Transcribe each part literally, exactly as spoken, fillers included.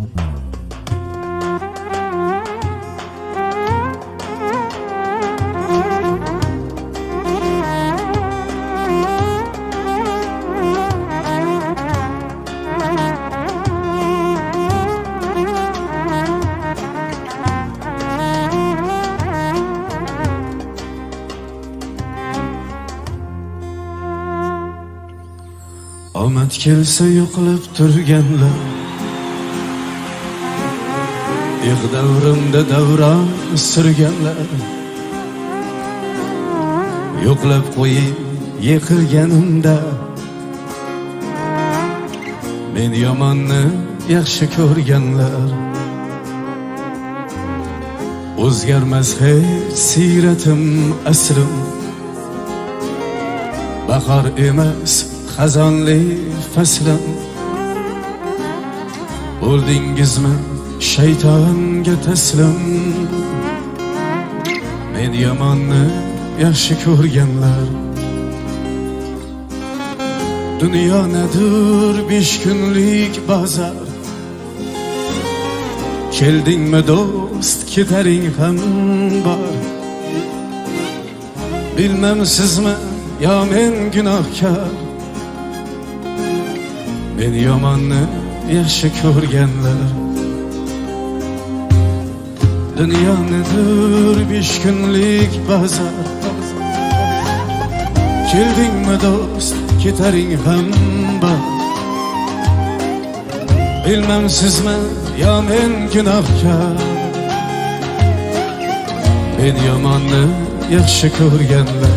Omad kelsa yo'qlab turganlar, yo'q davrimda davron surganlar, yo'qlab qo'yib yiqilganimda men yomonni yaxshi ko'rganlar. O'zgarmas hech siyratim aslim, bahor emas xazonli faslim. Bo'ldingizmi shaytonga taslim, men yomonni yaxshi ko'rganlar. Dunyo nedir besh kunlik bozor, keldingmi do'st ketaring ham bor. Bilmem sizmi yo men gunohkor, men yomonni yaxshi ko'rganlar. Dunyo nedir besh kunlik bozor, keldingmi do'st ketaring ham bor. Bilmem sizmi yo men gunohkor, men yomonni yaxshi ko'rganlar.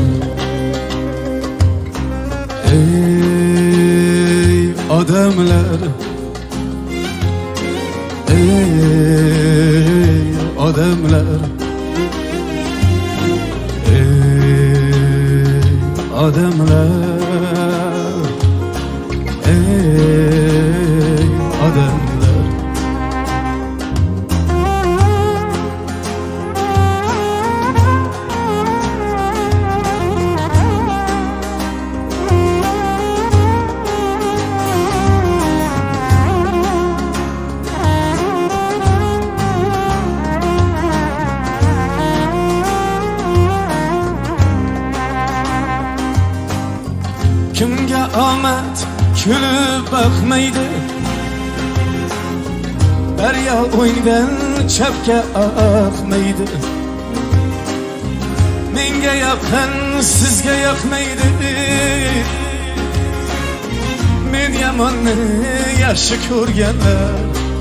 Ey odamlar, ey odamlar, ey odamlar, ey odamlar. Kimga omad kulib boqmaydi, daryo o'ngdan chapga oqmaydi. Menga yoqqan sizga yoqmaydi, men yomonni yaxshi ko'rganlar.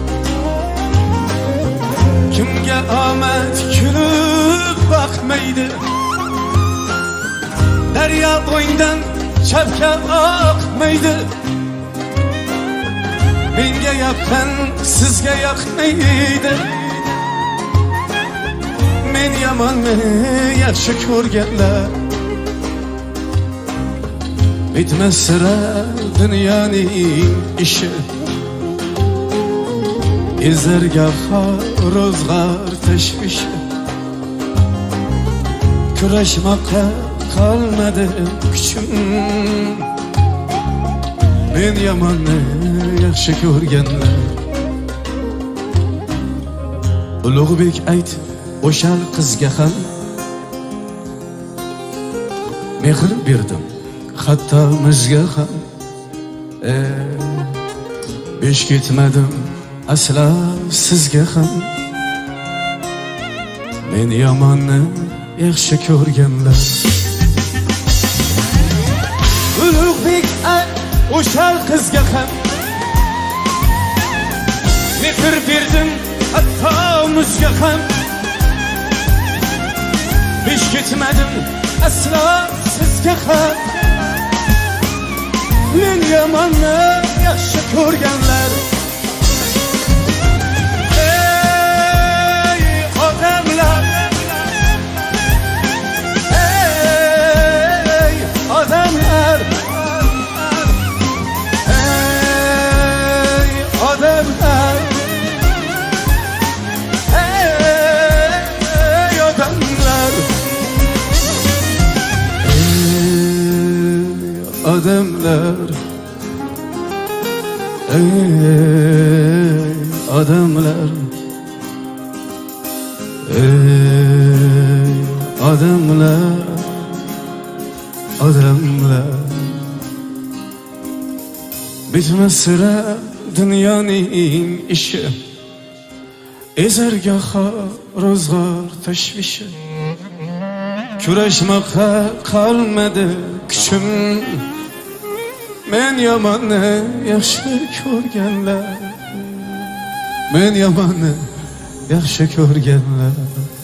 Kimga omad kulib boqmaydi, daryo o'ngdan chapga oqmaydi. Menga yoqqan sizga yoqmaydi, men yomonni yaxshi ko'rganlar. Bitmas sira dunyoning ishi, ezarga ro'zg'or tashvishi. Kurashmoqqa qolmadi kuchim, men yomonni yaxshi ko'rganlar. Ulug'bek ayt o'sha qizga ham mehr berdim, hatto mizga ham. E, besh ketmadim aslo sizga ham, men yomonni yaxshi ko'rganlar. Ulug'bek ayt o'sha qizga ham mehr berdim, hatto mizga ham. Besh ketmadim aslo sizga ham, men yomonni yaxshi ko'rganlar. Ey odamlar, ey odamlar, ey odamlar, ey odamlar, odamlar, ey adamlar. Ey adamlar, adamlar. Bitmez sıra dünyanın işi, ezergaha rozgar teşvişi. Küreşmekte kalmadı küçüm. Men yamanı yaxşı ko'rganlar, men yamanı yaxşı ko'rganlar.